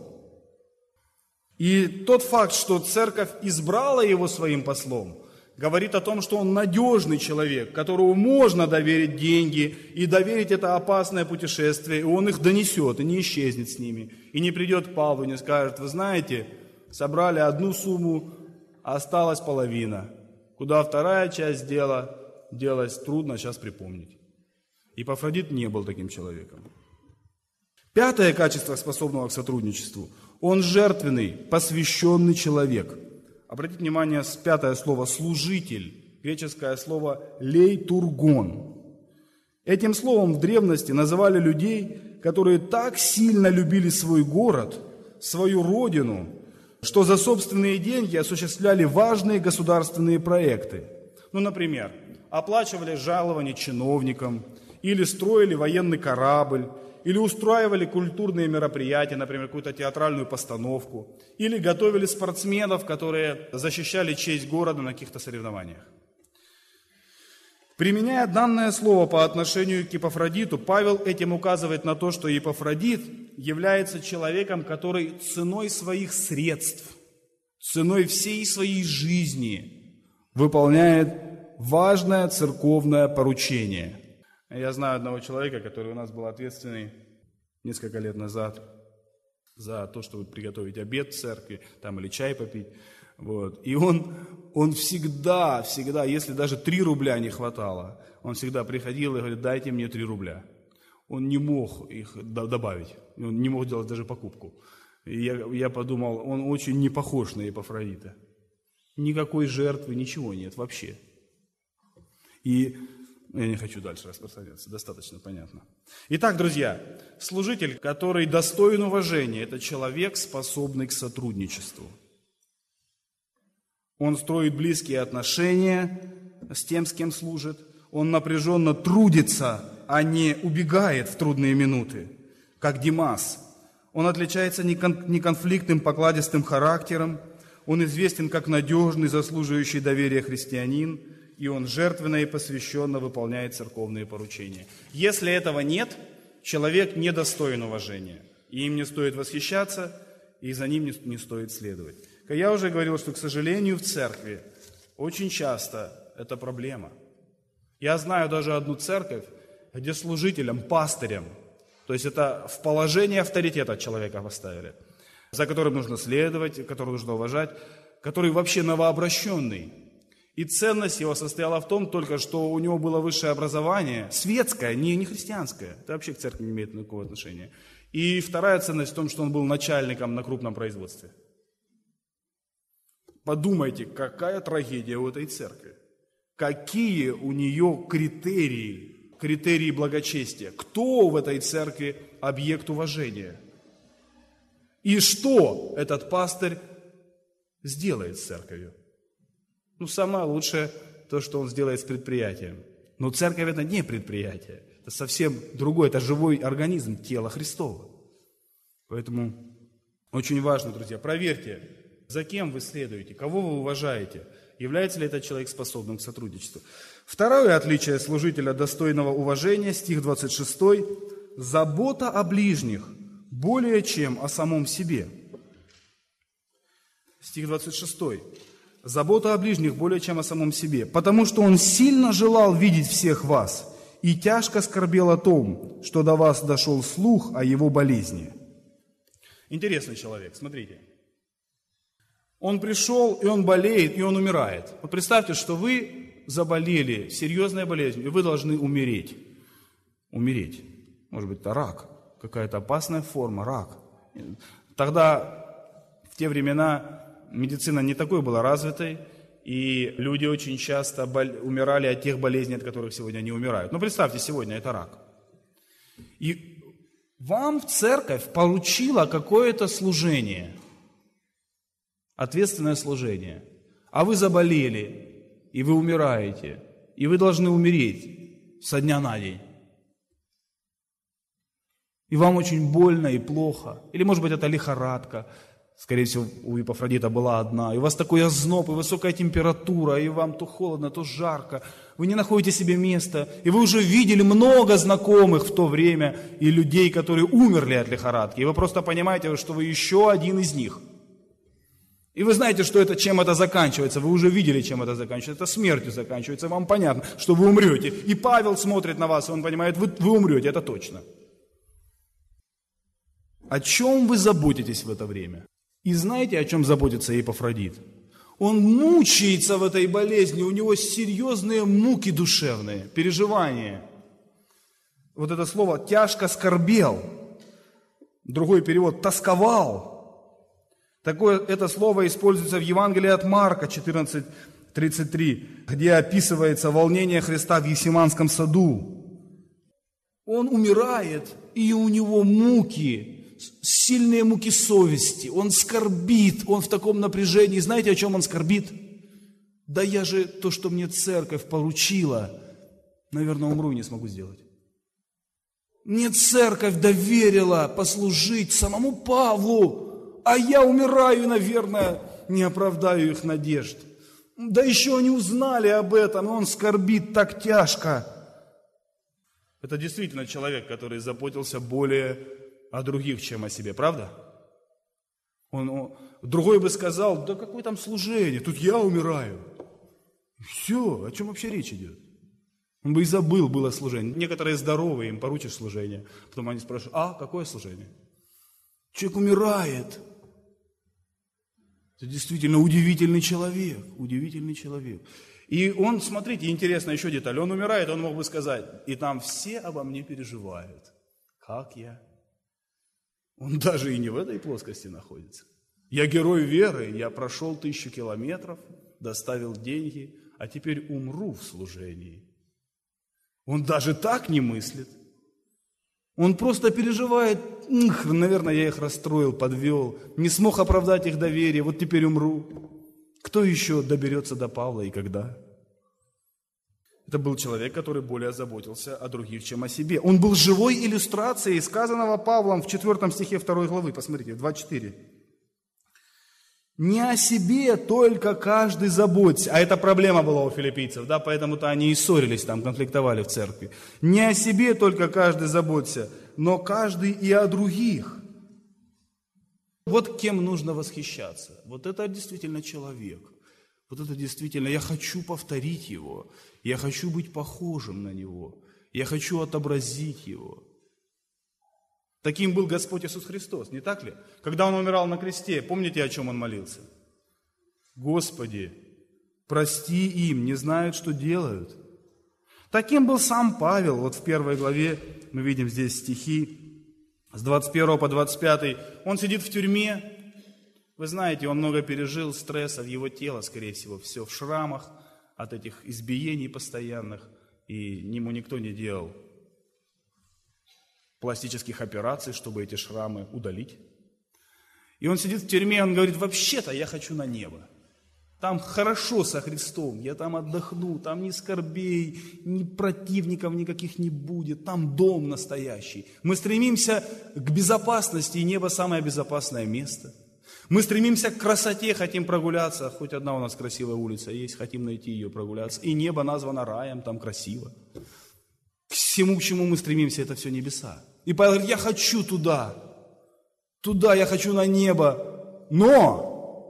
И тот факт, что церковь избрала его своим послом, говорит о том, что он надежный человек, которому можно доверить деньги и доверить это опасное путешествие, и он их донесет, и не исчезнет с ними, и не придет к Павлу и не скажет: вы знаете, собрали одну сумму, а осталась половина. Куда вторая часть дела делать трудно сейчас припомнить. Епафродит не был таким человеком. Пятое качество, способного к сотрудничеству, он жертвенный, посвященный человек. Обратите внимание, пятое слово «служитель», греческое слово «лейтургон». Этим словом в древности называли людей, которые так сильно любили свой город, свою родину, что за собственные деньги осуществляли важные государственные проекты. Ну, например, оплачивали жалования чиновникам, или строили военный корабль, или устраивали культурные мероприятия, например, какую-то театральную постановку, или готовили спортсменов, которые защищали честь города на каких-то соревнованиях. Применяя данное слово по отношению к Епафродиту, Павел этим указывает на то, что Епафродит является человеком, который ценой своих средств, ценой всей своей жизни выполняет важное церковное поручение. Я знаю одного человека, который у нас был ответственный несколько лет назад за то, чтобы приготовить обед в церкви, там или чай попить. Вот. И он всегда, если даже 3 рубля не хватало, он всегда приходил и говорит: дайте мне 3 рубля. Он не мог их добавить, он не мог делать даже покупку. И я подумал, он очень не похож на Епафродита. Никакой жертвы, ничего нет вообще. И я не хочу дальше распространяться, достаточно понятно. Итак, друзья, служитель, который достоин уважения, это человек, способный к сотрудничеству. Он строит близкие отношения с тем, с кем служит. Он напряженно трудится, а не убегает в трудные минуты, как Димас. Он отличается неконфликтным, покладистым характером. Он известен как надежный, заслуживающий доверия христианин. И он жертвенно и посвященно выполняет церковные поручения. Если этого нет, человек недостоин уважения. И им не стоит восхищаться, и за ним не стоит следовать. Я уже говорил, что, к сожалению, в церкви очень часто это проблема. Я знаю даже одну церковь, где служителям, пастырям, то есть это в положении авторитета человека поставили, за которым нужно следовать, которого нужно уважать, который вообще новообращенный. И ценность его состояла в том только, что у него было высшее образование, светское, не христианское, это вообще к церкви не имеет никакого отношения. И вторая ценность в том, что он был начальником на крупном производстве. Подумайте, какая трагедия у этой церкви. Какие у нее критерии благочестия. Кто в этой церкви объект уважения? И что этот пастырь сделает с церковью? Самое лучшее то, что он сделает с предприятием. Но церковь это не предприятие. Это совсем другое, это живой организм, тело Христово. Поэтому очень важно, друзья, проверьте, за кем вы следуете, кого вы уважаете, является ли этот человек способным к сотрудничеству. Второе отличие служителя достойного уважения, стих 26, забота о ближних более чем о самом себе. Стих 26. Забота о ближних более чем о самом себе, потому что он сильно желал видеть всех вас и тяжко скорбел о том, что до вас дошел слух о его болезни. Интересный человек, смотрите. Он пришел, и он болеет, и он умирает. Вот представьте, что вы заболели серьезной болезнью, и вы должны умереть. Умереть. Может быть, это рак, какая-то опасная форма, рак. Тогда, в те времена, медицина не такой была развитой, и люди очень часто умирали от тех болезней, от которых сегодня они умирают. Но представьте, сегодня это рак. И вам церковь поручила какое-то служение, ответственное служение, а вы заболели, и вы умираете, и вы должны умереть со дня на день. И вам очень больно и плохо. Или, может быть, это лихорадка. Скорее всего, у Эпафродита была одна. И у вас такой озноб, и высокая температура, и вам то холодно, то жарко. Вы не находите себе места. И вы уже видели много знакомых в то время и людей, которые умерли от лихорадки. И вы просто понимаете, что вы еще один из них. И вы знаете, чем это заканчивается. Вы уже видели, чем это заканчивается. Это смертью заканчивается. Вам понятно, что вы умрете. И Павел смотрит на вас, и он понимает, вы умрете, это точно. О чем вы заботитесь в это время? И знаете, о чем заботится Эпафродит? Он мучается в этой болезни, у него серьезные муки душевные, переживания. Вот это слово «тяжко скорбел», другой перевод «тосковал». Это слово используется в Евангелии от Марка 14:33, где описывается волнение Христа в Гефсиманском саду. Он умирает, и у него муки, сильные муки совести, он скорбит, он в таком напряжении. Знаете, о чем он скорбит? Да я же то, что мне церковь поручила, наверное, умру и не смогу сделать. Мне церковь доверила послужить самому Павлу, а я умираю и, наверное, не оправдаю их надежд. Да еще они узнали об этом, и он скорбит так тяжко. Это действительно человек, который заботился более о других, чем о себе, правда? Другой бы сказал, да какое там служение, тут я умираю. Все, о чем вообще речь идет? Он бы и забыл было служение. Некоторые здоровые, им поручишь служение. Потом они спрашивают, какое служение? Человек умирает. Это действительно удивительный человек, удивительный человек. И он, смотрите, интересная еще деталь, он умирает, он мог бы сказать, и там все обо мне переживают. Как я? Он даже и не в этой плоскости находится. Я герой веры, я прошел 1000 километров, доставил деньги, а теперь умру в служении. Он даже так не мыслит. Он просто переживает, наверное, я их расстроил, подвел, не смог оправдать их доверие, вот теперь умру. Кто еще доберется до Павла и когда? Это был человек, который более заботился о других, чем о себе. Он был живой иллюстрацией сказанного Павлом в 4 стихе 2 главы. Посмотрите, 2:4. Не о себе только каждый заботится. А это проблема была у филиппийцев, да, поэтому-то они и ссорились там, конфликтовали в церкви. Не о себе только каждый заботится, но каждый и о других. Вот кем нужно восхищаться. Вот это действительно человек. Вот это действительно, я хочу повторить его, я хочу быть похожим на него, я хочу отобразить его. Таким был Господь Иисус Христос, не так ли? Когда Он умирал на кресте, помните, о чем Он молился? Господи, прости им, не знают, что делают. Таким был сам Павел. Вот в 1 главе мы видим здесь стихи с 21 по 25. Он сидит в тюрьме. Вы знаете, он много пережил стресса в его тело, скорее всего, все в шрамах от этих избиений постоянных, и ему никто не делал пластических операций, чтобы эти шрамы удалить. И он сидит в тюрьме, он говорит, вообще-то я хочу на небо. Там хорошо со Христом, я там отдохну, там ни скорбей, ни противников никаких не будет, там дом настоящий. Мы стремимся к безопасности, и небо самое безопасное место. Мы стремимся к красоте, хотим прогуляться, хоть одна у нас красивая улица есть, хотим найти ее, прогуляться. И небо названо раем, там красиво. К всему, к чему мы стремимся, это все небеса. И Павел говорит, я хочу туда, я хочу на небо, но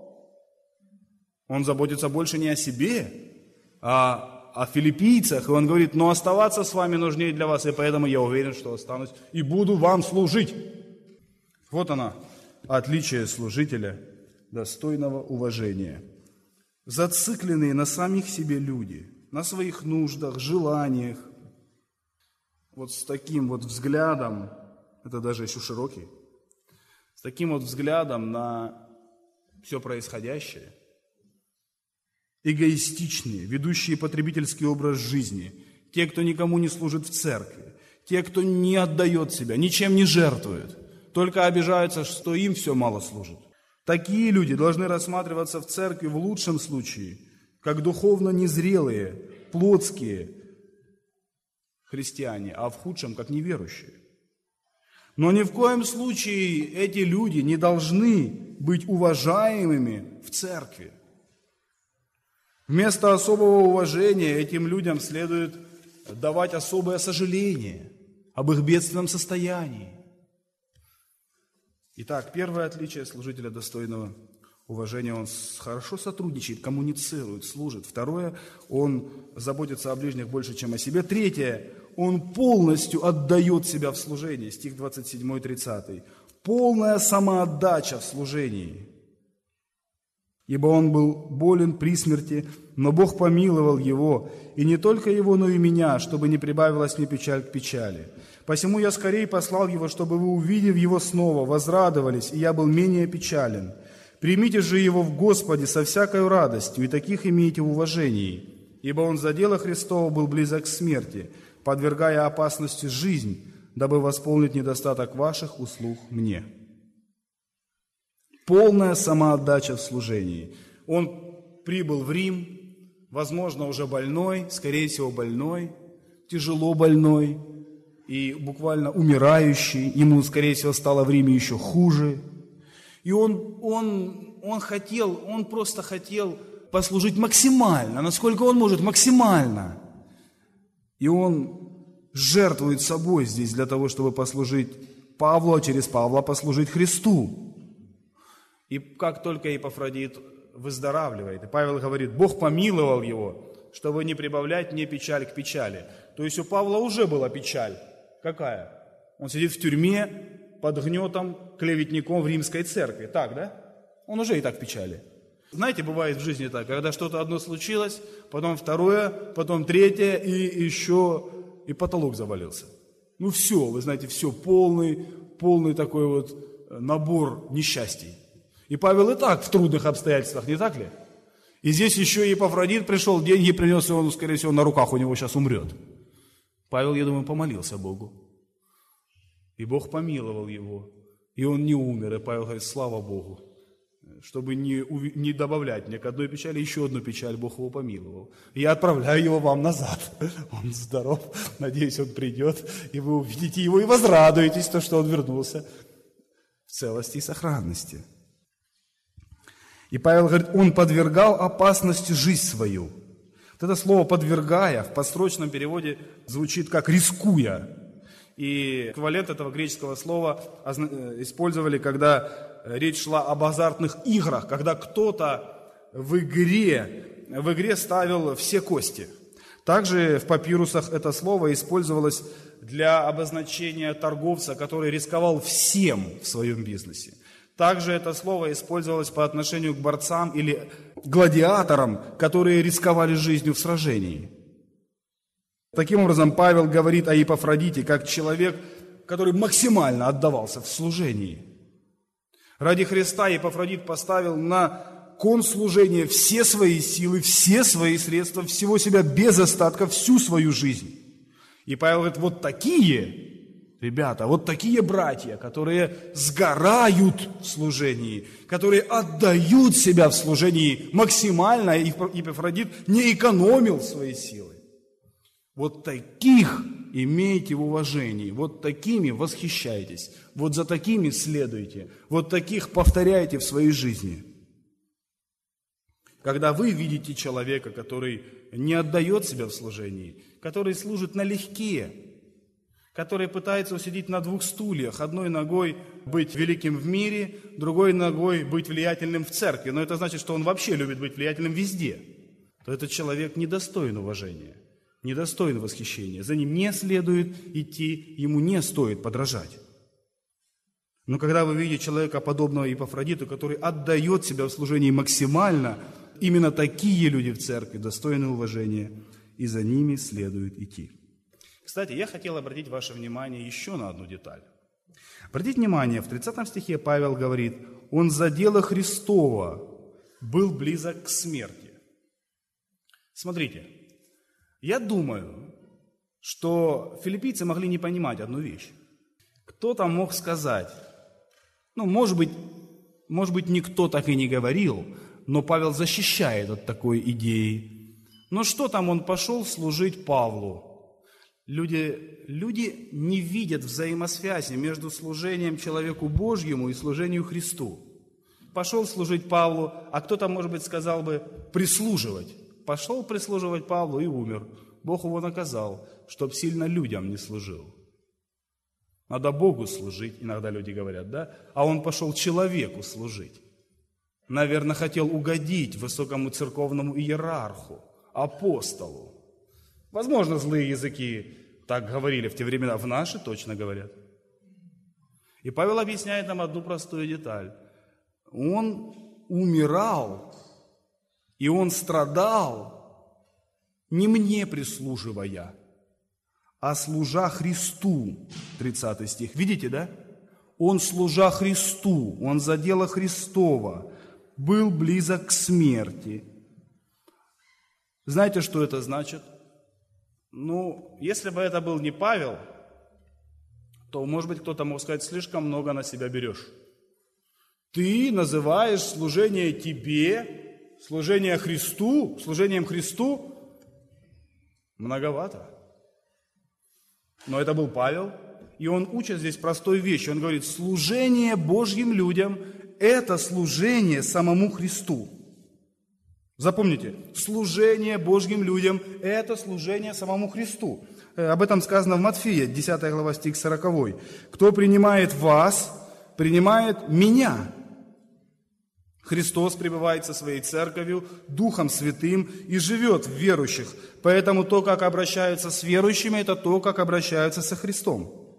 он заботится больше не о себе, а о филиппийцах. И он говорит, но оставаться с вами нужнее для вас, и поэтому я уверен, что останусь и буду вам служить. Вот она. Отличие служителя, достойного уважения. Зацикленные на самих себе люди, на своих нуждах, желаниях. Вот с таким вот взглядом, это даже еще широкий, с таким вот взглядом на все происходящее. Эгоистичные, ведущие потребительский образ жизни, те, кто никому не служит в церкви, те, кто не отдает себя, ничем не жертвует, только обижаются, что им все мало служит. Такие люди должны рассматриваться в церкви в лучшем случае, как духовно незрелые, плотские христиане, а в худшем, как неверующие. Но ни в коем случае эти люди не должны быть уважаемыми в церкви. Вместо особого уважения этим людям следует давать особое сожаление об их бедственном состоянии. Итак, первое отличие служителя достойного уважения: он хорошо сотрудничает, коммуницирует, служит. Второе, он заботится о ближних больше, чем о себе. Третье, он полностью отдает себя в служении. Стих 27 и 30. Полная самоотдача в служении. Ибо он был болен при смерти, но Бог помиловал его, и не только его, но и меня, чтобы не прибавилась мне печаль к печали. Посему я скорее послал его, чтобы вы, увидев его снова, возрадовались, и я был менее печален. Примите же его в Господе со всякой радостью, и таких имейте в уважении, ибо он за дело Христово был близок к смерти, подвергая опасности жизнь, дабы восполнить недостаток ваших услуг мне». Полная самоотдача в служении. Он прибыл в Рим, возможно, уже больной, скорее всего, больной, тяжело больной и буквально умирающий. Ему, скорее всего, стало в Риме еще хуже. И он просто хотел послужить максимально, насколько он может, максимально. И он жертвует собой здесь для того, чтобы послужить Павлу, а через Павла послужить Христу. И как только Эпафродит выздоравливает, и Павел говорит: Бог помиловал его, чтобы не прибавлять мне печаль к печали. То есть у Павла уже была печаль. Какая? Он сидит в тюрьме под гнетом клеветником в римской церкви. Так, да? Он уже и так в печали. Знаете, бывает в жизни так, когда что-то одно случилось, потом второе, потом третье, и еще и потолок завалился. Ну все, вы знаете, все, полный такой вот набор несчастий. И Павел и так в трудных обстоятельствах, не так ли? И здесь еще и Эпафродит пришел, деньги принес, и он, скорее всего, на руках у него сейчас умрет. Павел, я думаю, помолился Богу. И Бог помиловал его. И он не умер. И Павел говорит: слава Богу. Чтобы не добавлять мне к одной печали еще одну печаль, Бог его помиловал. И я отправляю его вам назад. Он здоров. Надеюсь, он придет, и вы увидите его и возрадуетесь, то, что он вернулся в целости и сохранности. И Павел говорит, он подвергал опасности жизнь свою. Вот это слово «подвергая» в подстрочном переводе звучит как «рискуя». И эквивалент этого греческого слова использовали, когда речь шла об азартных играх, когда кто-то в игре ставил все кости. Также в папирусах это слово использовалось для обозначения торговца, который рисковал всем в своем бизнесе. Также это слово использовалось по отношению к борцам или гладиаторам, которые рисковали жизнью в сражении. Таким образом, Павел говорит о Эпафродите как человек, который максимально отдавался в служении. Ради Христа Эпафродит поставил на кон служения все свои силы, все свои средства, всего себя без остатка, всю свою жизнь. И Павел говорит, вот такие ребята, вот такие братья, которые сгорают в служении, которые отдают себя в служении максимально, и Эпафродит не экономил свои силы. Вот таких имейте в уважении, вот такими восхищайтесь, вот за такими следуйте, вот таких повторяйте в своей жизни. Когда вы видите человека, который не отдает себя в служении, который служит налегке, который пытается усидеть на двух стульях, одной ногой быть великим в мире, другой ногой быть влиятельным в церкви, но это значит, что он вообще любит быть влиятельным везде, то этот человек недостоин уважения, недостоин восхищения, за ним не следует идти, ему не стоит подражать. Но когда вы видите человека, подобного Эпафродиту, который отдает себя в служении максимально, именно такие люди в церкви достойны уважения, и за ними следует идти. Кстати, я хотел обратить ваше внимание еще на одну деталь. Обратите внимание, в 30 стихе Павел говорит, он за дело Христова был близок к смерти. Смотрите, я думаю, что филиппийцы могли не понимать одну вещь. Кто-то мог сказать, может быть, никто так и не говорил, но Павел защищает от такой идеи. Но что там, он пошел служить Павлу. Люди не видят взаимосвязи между служением человеку Божьему и служению Христу. Пошел служить Павлу, а кто-то, может быть, сказал бы прислуживать. Пошел прислуживать Павлу и умер. Бог его наказал, чтоб сильно людям не служил. Надо Богу служить, иногда люди говорят, да? А он пошел человеку служить. Наверное, хотел угодить высокому церковному иерарху, апостолу. Возможно, злые языки так говорили в те времена, в наши точно говорят. И Павел объясняет нам одну простую деталь. Он умирал, и он страдал, не мне прислуживая, а служа Христу. 30 стих. Видите, да? Он, служа Христу, он за дело Христово, был близок к смерти. Знаете, что это значит? Если бы это был не Павел, то, может быть, кто-то мог сказать, слишком много на себя берешь. Ты называешь служение тебе, служение Христу, служением Христу многовато. Но это был Павел, и он учит здесь простой вещи. Он говорит, служение Божьим людям – это служение самому Христу. Запомните, служение Божьим людям – это служение самому Христу. Об этом сказано в Матфея, 10 глава, стих 40. «Кто принимает вас, принимает меня». Христос пребывает со своей церковью, Духом Святым и живет в верующих. Поэтому то, как обращаются с верующими, это то, как обращаются со Христом.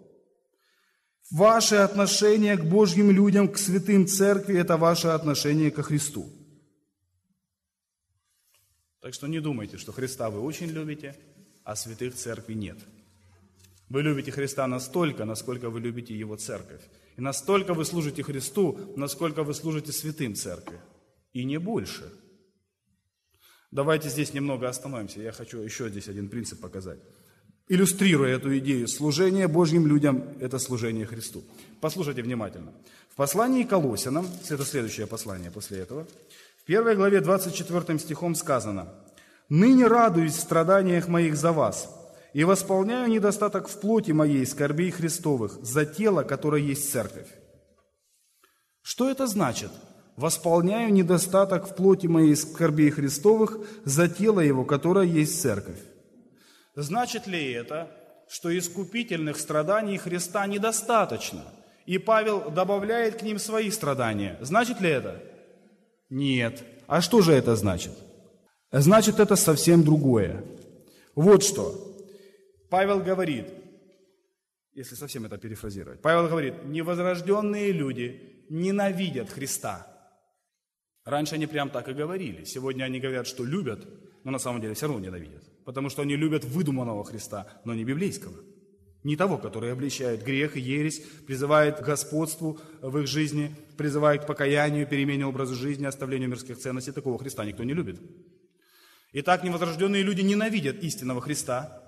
Ваше отношение к Божьим людям, к святым церкви – это ваше отношение ко Христу. Так что не думайте, что Христа вы очень любите, а святых церкви нет. Вы любите Христа настолько, насколько вы любите Его церковь. И настолько вы служите Христу, насколько вы служите святым церкви. И не больше. Давайте здесь немного остановимся. Я хочу еще здесь один принцип показать. Иллюстрируя эту идею, служение Божьим людям – это служение Христу. Послушайте внимательно. В послании к Колоссянам, это следующее послание после этого, в 1 главе 24 стихом сказано: «Ныне радуюсь в страданиях моих за вас, и восполняю недостаток в плоти моей скорбей Христовых за тело, которое есть церковь». Что это значит? «Восполняю недостаток в плоти моей скорбей Христовых за тело Его, которое есть церковь». Значит ли это, что искупительных страданий Христа недостаточно, и Павел добавляет к ним свои страдания? Значит ли это? Нет. А что же это значит? Значит, это совсем другое. Вот что. Павел говорит, если совсем это перефразировать, Павел говорит, невозрожденные люди ненавидят Христа. Раньше они прям так и говорили. Сегодня они говорят, что любят, но на самом деле все равно ненавидят. Потому что они любят выдуманного Христа, но не библейского. Не того, который обличает грех и ересь, призывает к господству в их жизни, призывает к покаянию, перемене образа жизни, оставлению мирских ценностей. Такого Христа никто не любит. Итак, невозрожденные люди ненавидят истинного Христа.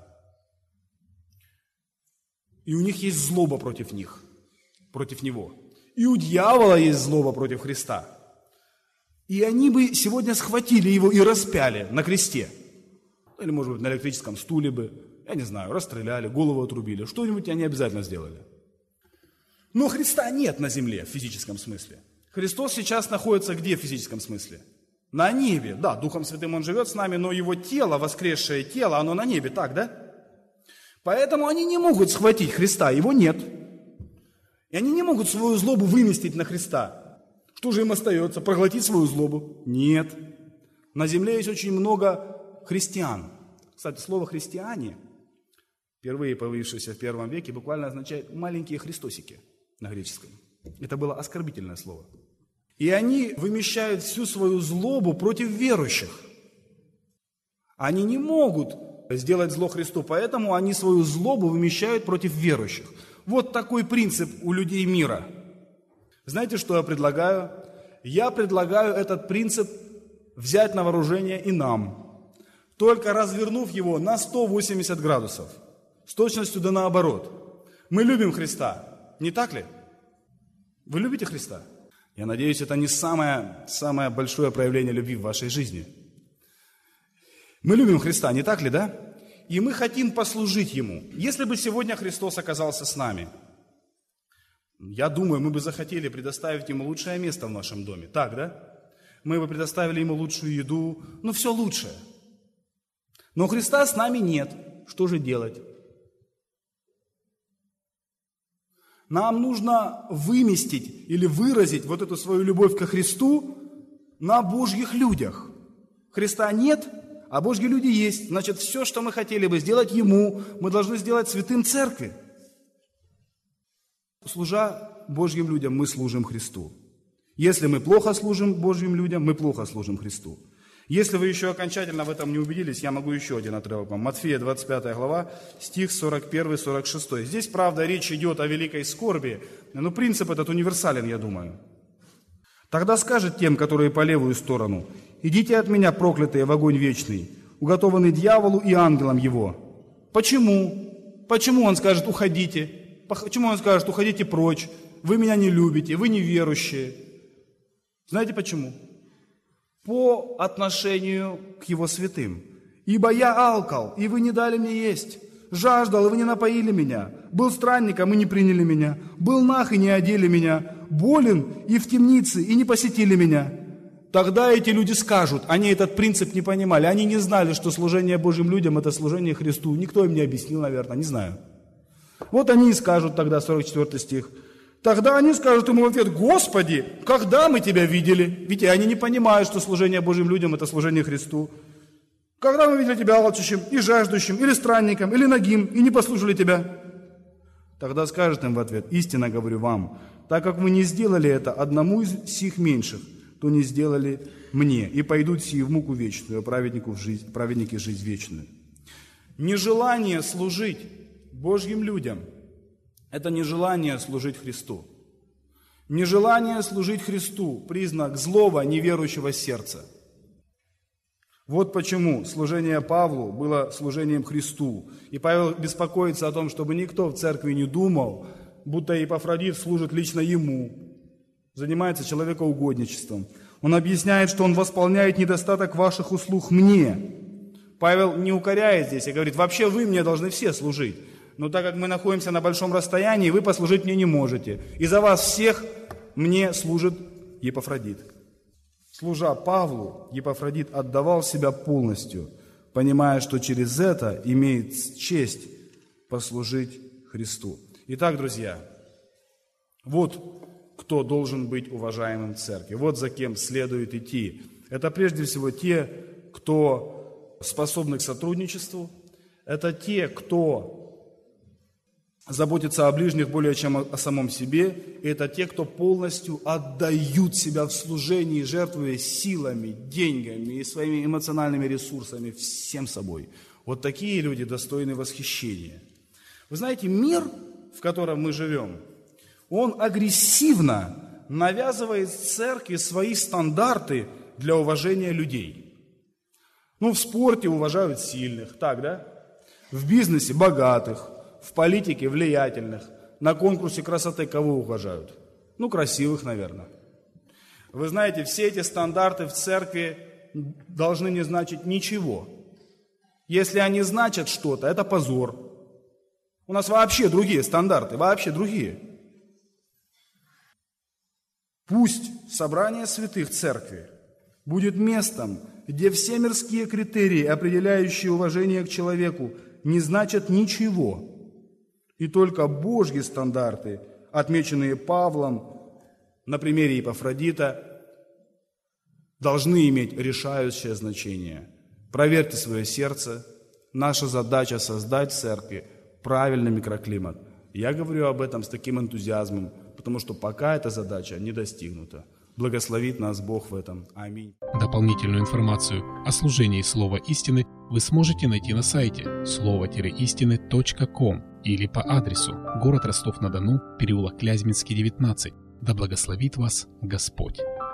И у них есть злоба против них, против Него. И у дьявола есть злоба против Христа. И они бы сегодня схватили Его и распяли на кресте. Или, может быть, на электрическом стуле бы, я не знаю, расстреляли, голову отрубили. Что-нибудь они обязательно сделали. Но Христа нет на земле в физическом смысле. Христос сейчас находится где в физическом смысле? На небе. Да, Духом Святым Он живет с нами, но Его тело, воскресшее тело, оно на небе, так, да? Поэтому они не могут схватить Христа, Его нет. И они не могут свою злобу выместить на Христа. Что же им остается? Проглотить свою злобу? Нет. На земле есть очень много христиан. Кстати, слово «христиане», впервые появившееся в первом веке, буквально означает «маленькие христосики» на греческом. Это было оскорбительное слово. И они вымещают всю свою злобу против верующих. Они не могут сделать зло Христу, поэтому они свою злобу вымещают против верующих. Вот такой принцип у людей мира. Знаете, что я предлагаю? Я предлагаю этот принцип взять на вооружение и нам, только развернув его на 180 градусов. С точностью да наоборот. Мы любим Христа, не так ли? Вы любите Христа? Я надеюсь, это не самое большое проявление любви в вашей жизни. Мы любим Христа, не так ли, да? И мы хотим послужить Ему. Если бы сегодня Христос оказался с нами, я думаю, мы бы захотели предоставить Ему лучшее место в нашем доме. Так, да? Мы бы предоставили Ему лучшую еду, все лучшее. Но Христа с нами нет. Что же делать? Нам нужно выместить или выразить вот эту свою любовь ко Христу на Божьих людях. Христа нет, а Божьи люди есть. Значит, все, что мы хотели бы сделать Ему, мы должны сделать святым церкви. Служа Божьим людям, мы служим Христу. Если мы плохо служим Божьим людям, мы плохо служим Христу. Если вы еще окончательно в этом не убедились, я могу еще один отрывок вам. Матфея, 25 глава, стих 41-46. Здесь, правда, речь идет о великой скорби, но принцип этот универсален, я думаю. «Тогда скажет тем, которые по левую сторону: идите от меня, проклятые, в огонь вечный, уготованный дьяволу и ангелам его». Почему? Почему он скажет: уходите? Почему он скажет: уходите прочь? Вы меня не любите, вы неверующие. Знаете почему? По отношению к Его святым. «Ибо я алкал, и вы не дали мне есть, жаждал, и вы не напоили меня, был странником, и не приняли меня, был наг, и не одели меня, болен, и в темнице, и не посетили меня». Тогда эти люди скажут, они этот принцип не понимали, они не знали, что служение Божьим людям – это служение Христу. Никто им не объяснил, наверное, не знаю. Вот они и скажут тогда, 44 стих, тогда они скажут ему в ответ: «Господи, когда мы Тебя видели?» Ведь они не понимают, что служение Божьим людям – это служение Христу. «Когда мы видели Тебя алчущим и жаждущим, или странником, или нагим, и не послушали Тебя?» Тогда скажет им в ответ: «Истинно говорю вам, так как вы не сделали это одному из сих меньших, то не сделали мне, и пойдут сии в муку вечную, а праведники в жизнь вечную». Нежелание служить Божьим людям – это нежелание служить Христу. Нежелание служить Христу – признак злого, неверующего сердца. Вот почему служение Павлу было служением Христу. И Павел беспокоится о том, чтобы никто в церкви не думал, будто Епафродит служит лично ему, занимается человекоугодничеством. Он объясняет, что он восполняет недостаток ваших услуг мне. Павел не укоряет здесь и говорит: вообще вы мне должны все служить. Но так как мы находимся на большом расстоянии, вы послужить мне не можете. И за вас всех мне служит Епафродит. Служа Павлу, Епафродит отдавал себя полностью, понимая, что через это имеет честь послужить Христу. Итак, друзья, вот кто должен быть уважаемым в церкви, вот за кем следует идти. Это прежде всего те, кто способны к сотрудничеству, это те, кто заботятся о ближних более чем о самом себе, и это те, кто полностью отдают себя в служении, жертвуя силами, деньгами и своими эмоциональными ресурсами, всем собой. Вот такие люди достойны восхищения. Вы знаете, мир, в котором мы живем, он агрессивно навязывает церкви свои стандарты для уважения людей. В спорте уважают сильных, так, да? В бизнесе богатых, в политике влиятельных, на конкурсе красоты кого уважают? Красивых, наверное. Вы знаете, все эти стандарты в церкви должны не значить ничего. Если они значат что-то, это позор. У нас вообще другие стандарты, вообще другие. Пусть собрание святых церкви будет местом, где все мирские критерии, определяющие уважение к человеку, не значат ничего. И только Божьи стандарты, отмеченные Павлом на примере Епафродита, должны иметь решающее значение. Проверьте свое сердце. Наша задача создать в церкви правильный микроклимат. Я говорю об этом с таким энтузиазмом, потому что пока эта задача не достигнута. Благословит нас Бог в этом. Аминь. Дополнительную информацию о служении Слова Истины вы сможете найти на сайте слово-истины.com или по адресу город Ростов-на-Дону, переулок Клязьминский, 19. Да благословит вас Господь.